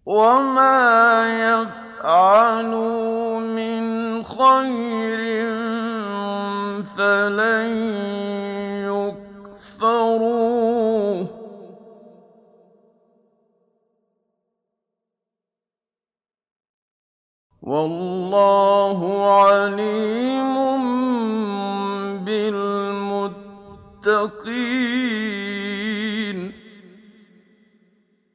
وَمَا يَفْعَلُوا مِنْ خَيْرٍ فَلَن يُكْفَرُوهُ ۗ وَاللَّهُ عَلِيمٌ بِالْمُتَّقِينَ.